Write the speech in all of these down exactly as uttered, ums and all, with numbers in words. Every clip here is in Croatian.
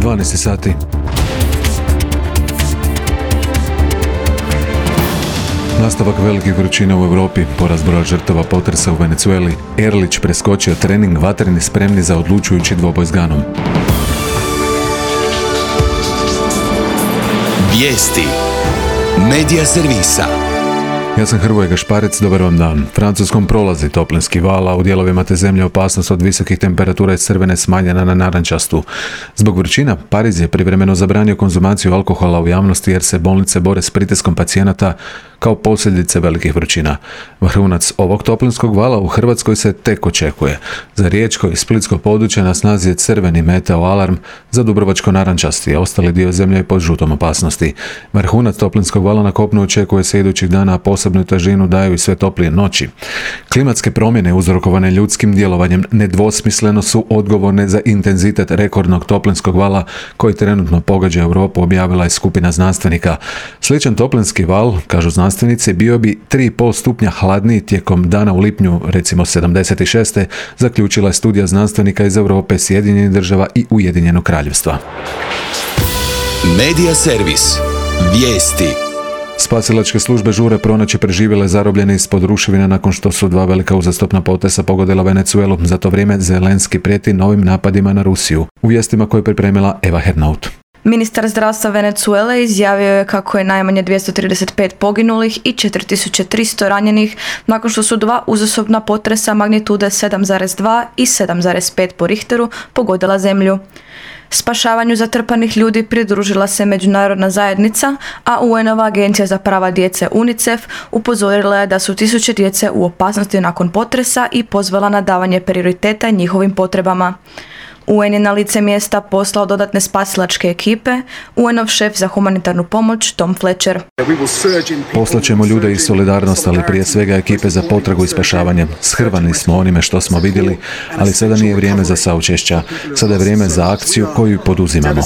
dvanaest sati. Nastavak velikih vrućina u Europi, porast broja žrtava potresa u Venezueli, Erlić preskočio trening, vatreni spremni za odlučujući dvoboj s Ganom. Vijesti Medija servisa. Ja sam Hrvoje Gašparec, dobar vam dan. Francuskom prolazi toplinski val, a u dijelovima te zemlje opasnost od visokih temperatura iz crvene smanjena na narančastu. Zbog vrućina, Pariz je privremeno zabranio konzumaciju alkohola u javnosti jer se bolnice bore s pritiskom pacijenata kao posljedice velikih vrućina. Vrhunac ovog toplinskog vala u Hrvatskoj se tek očekuje. Za riječko i splitsko područje na snazi je crveni meteo alarm, za dubrovačko narančasti, a ostali dio zemlje je pod žutom opasnosti. Vrhunac toplinskog vala na kopnu očekuje se idućih dana, a posebnu težinu daju i sve toplije noći. Klimatske promjene uzrokovane ljudskim djelovanjem nedvosmisleno su odgovorne za intenzitet rekordnog toplinskog vala koji trenutno pogađa Europu, objavila je skupina znanstvenika. Sličan toplinski val, kažu znanstvenici, bio bi tri i pol stupnja hladniji tijekom dana u lipnju, recimo sedamdeset šeste. zaključila je studija znanstvenika iz Europe, Sjedinjenih država i Ujedinjenog kraljevstva. Medija servis. Vijesti. Spasilačke službe žure pronaći preživjele zarobljene ispod ruševina nakon što su dva velika uzastopna potresa pogodila Venezuelu. Za to vrijeme Zelenski prijeti novim napadima na Rusiju. U vijestima koje je pripremila Eva Hernaut. Ministar zdravstva Venezuele izjavio je kako je najmanje dvjesto trideset pet poginulih i četiri tisuće tristo ranjenih nakon što su dva uzastopna potresa magnitude sedam zarez dva i sedam zarez pet po Richteru pogodila zemlju. Spašavanju zatrpanih ljudi pridružila se međunarodna zajednica, a U N-ova agencija za prava djece UNICEF upozorila je da su tisuće djece u opasnosti nakon potresa i pozvala na davanje prioriteta njihovim potrebama. U N je na lice mjesta poslao dodatne spasilačke ekipe, U N-ov šef za humanitarnu pomoć Tom Fletcher. Poslaćemo ljude i solidarnost, ali prije svega ekipe za potragu i spašavanje. Shrvani smo onime što smo vidjeli, ali sada nije vrijeme za saučešća. Sada je vrijeme za akciju koju poduzimamo.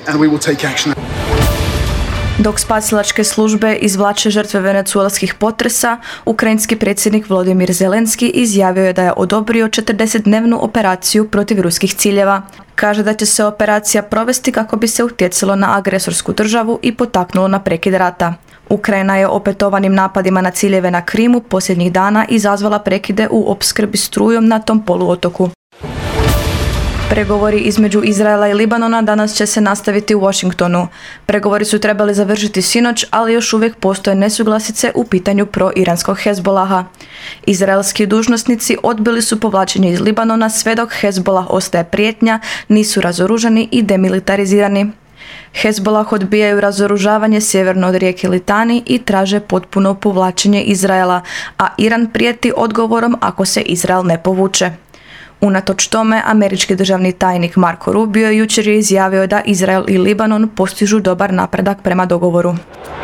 Dok spasilačke službe izvlače žrtve venecuelskih potresa, ukrajinski predsjednik Volodymyr Zelenski izjavio je da je odobrio četrdesetdnevnu operaciju protiv ruskih ciljeva. Kaže da će se operacija provesti kako bi se utjecalo na agresorsku državu i potaknulo na prekid rata. Ukrajina je opetovanim napadima na ciljeve na Krimu posljednjih dana izazvala prekide u opskrbi strujom na tom poluotoku. Pregovori između Izraela i Libanona danas će se nastaviti u Washingtonu. Pregovori su trebali završiti sinoć, ali još uvijek postoje nesuglasice u pitanju pro-iranskog Hezbolaha. Izraelski dužnosnici odbili su povlačenje iz Libanona sve dok Hezbolah ostaje prijetnja, nisu razoružani i demilitarizirani. Hezbolah odbijaju razoružavanje sjeverno od rijeke Litani i traže potpuno povlačenje Izraela, a Iran prijeti odgovorom ako se Izrael ne povuče. Unatoč tome, američki državni tajnik Marco Rubio jučer je izjavio da Izrael i Libanon postižu dobar napredak prema dogovoru.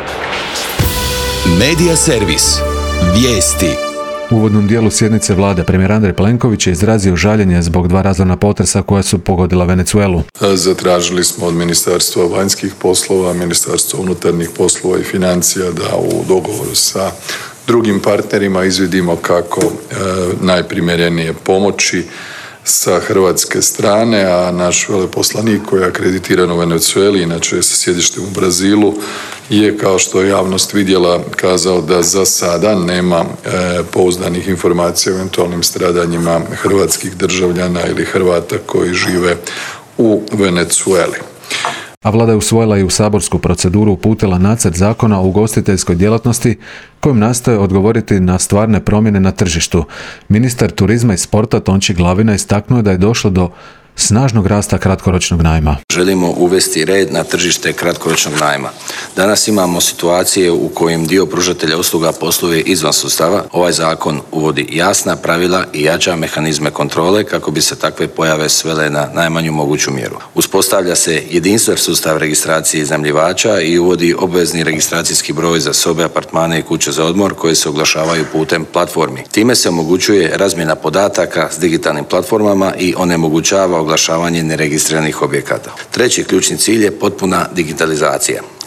Medija servis. Vijesti. U uvodnom dijelu sjednice vlade premijer Andrej Plenković je izrazio žaljenje zbog dva razorna potresa koja su pogodila Venezuelu. Zatražili smo od Ministarstva vanjskih poslova, Ministarstva unutarnjih poslova i financija da u dogovoru sa drugim partnerima izvidimo kako e, najprimjerenije pomoći sa hrvatske strane, a naš veleposlanik koji je akreditiran u Venezueli, inače je sa sjedištem u Brazilu, je, kao što je javnost vidjela, kazao da za sada nema e, pouzdanih informacija o eventualnim stradanjima hrvatskih državljana ili Hrvata koji žive u Venezueli. A vlada je usvojila i u saborsku proceduru uputila nacrt zakona o ugostiteljskoj djelatnosti kojim nastoje odgovoriti na stvarne promjene na tržištu. Ministar turizma i sporta Tonči Glavina istaknuo da je došlo do snažnog rasta kratkoročnog najma. Želimo uvesti red na tržište kratkoročnog najma. Danas imamo situacije u kojim dio pružatelja usluga posluje izvan sustava. Ovaj zakon uvodi jasna pravila i jača mehanizme kontrole kako bi se takve pojave svele na najmanju moguću mjeru. Uspostavlja se jedinstven sustav registracije iznajmljivača i uvodi obvezni registracijski broj za sobe, apartmane i kuće za odmor koje se oglašavaju putem platformi. Time se omogućuje razmjena podataka s digitalnim platformama i onemogućava oglašavanje neregistriranih objekata. Treći ključni cilj je potpuna digitalizacija.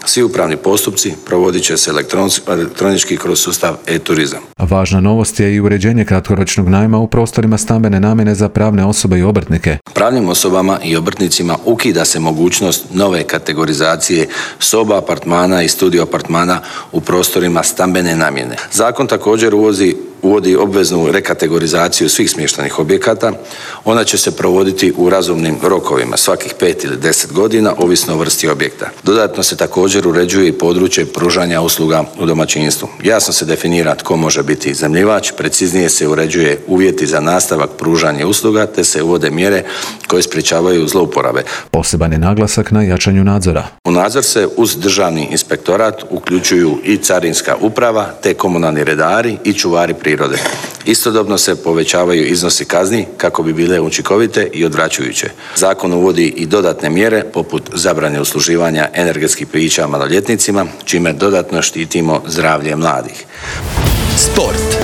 Svi upravni postupci provodit će se elektronički kroz sustav e-turizam. Važna novost je i uređenje kratkoročnog najma u prostorima stambene namjene za pravne osobe i obrtnike. Pravnim osobama i obrtnicima ukida se mogućnost nove kategorizacije soba, apartmana i studio apartmana u prostorima stambene namjene. Zakon također uvozi uvodi obveznu rekategorizaciju svih smještajnih objekata. Ona će se provoditi u razumnim rokovima, svakih pet ili deset godina, ovisno o vrsti objekta. Dodatno se također uređuje i područje pružanja usluga u domaćinstvu. Jasno se definira tko može biti iznajmljivač, preciznije se uređuje uvjeti za nastavak pružanja usluga, te se uvode mjere koje sprječavaju zlouporabe. Poseban je naglasak na jačanju nadzora. U nadzor se uz državni inspektorat uključuju i carinska uprava, te komunalni redari i čuvari prirode. Istodobno se povećavaju iznosi kazni kako bi bile učinkovite i odvraćajuće. Zakon uvodi i dodatne mjere poput zabrane usluživanja energetskih pića maloljetnicima, čime dodatno štitimo zdravlje mladih. Sport.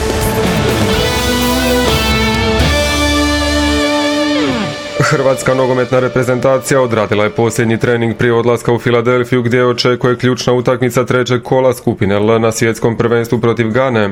Hrvatska nogometna reprezentacija odradila je posljednji trening prije odlaska u Filadelfiju gdje očekuje ključna utakmica trećeg kola skupine L na svjetskom prvenstvu protiv Gane.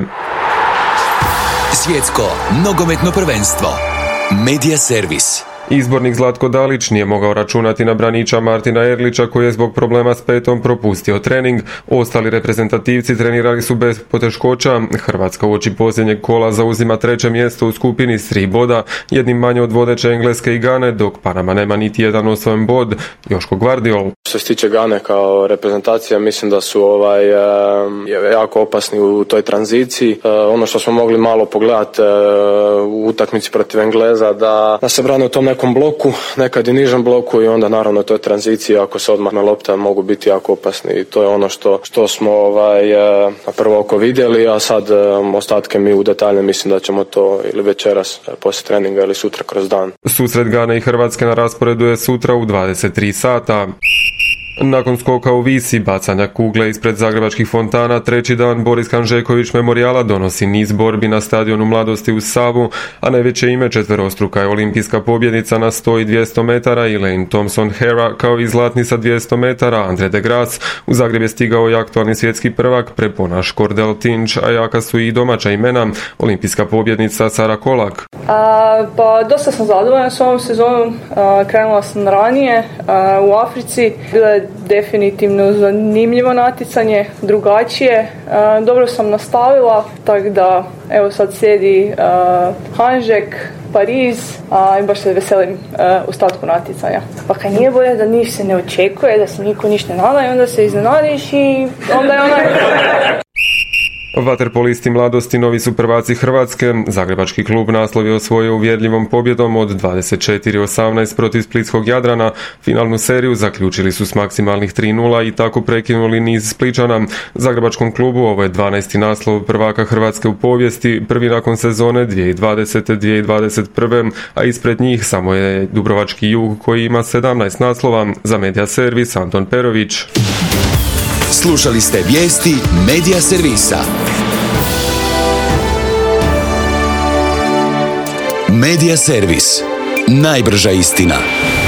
Svjetsko nogometno prvenstvo. Media servis. Izbornik Zlatko Dalić nije mogao računati na braniča Martina Erlića koji je zbog problema s petom propustio trening. Ostali reprezentativci trenirali su bez poteškoća. Hrvatska uoči posljednjeg kola zauzima treće mjesto u skupini s tri boda, jednim manje od vodeće Engleske i Gane, dok Panama nema niti jedan osvojen bod. Joško Gvardiol. Što se tiče Gane kao reprezentacija, mislim da su ovaj, jako opasni u toj tranziciji. Ono što smo mogli malo pogledati u utakmici protiv Engleza, da, da se brane u tom nekom bloku, nekad i nižem bloku i onda naravno to je tranzicija, ako se odmah na lopta mogu biti jako opasni i to je ono što, što smo ovaj, na prvo oko vidjeli, a sad ostatke mi u detalje mislim da ćemo to ili večeras poslije treninga ili sutra kroz dan. Susret Gane i Hrvatske na rasporedu je sutra u dvadeset tri sata. Nakon skoka u Visi, bacanja kugle ispred zagrebačkih fontana, treći dan Boris Hanžeković memorijala donosi niz borbi na stadionu Mladosti u Savu, a najveće ime četverostruka je olimpijska pobjednica na sto i dvjesto metara Elaine Thompson-Hera, kao i zlatni sa dvjesto metara Andre de Grasse. U Zagreb je stigao i aktualni svjetski prvak preponaš Kordel Tinch, a jaka su i domaća imena, olimpijska pobjednica Sara Kolak. A, pa dosta sam zadovoljna s ovom sezonom, a, krenula sam ranije a, u Africi, bila je definitivno zanimljivo natjecanje, drugačije, a, dobro sam nastavila, tako da evo sad slijedi a, Hanžek, Pariz, a, i baš se veselim a, ostatku natjecanja. Pa kad nije bolje da niš se ne očekuje, da se niko ništa ne nada i onda se iznenadiš i onda je onaj... Vaterpolisti Mladosti novi su prvaci Hrvatske. Zagrebački klub naslov je osvojio uvjerljivom pobjedom od dvadeset četiri osamnaest protiv splitskog Jadrana. Finalnu seriju zaključili su s maksimalnih tri nula i tako prekinuli niz Spličana. Zagrebačkom klubu ovo je dvanaesti naslov prvaka Hrvatske u povijesti, prvi nakon sezone dvije tisuće dvadesete dvije tisuće dvadeset prve, a ispred njih samo je Dubrovački Jug koji ima sedamnaest naslova. Za Media servis Anton Perović. Slušali ste vijesti Media servisa. Media servis. Najbrža istina.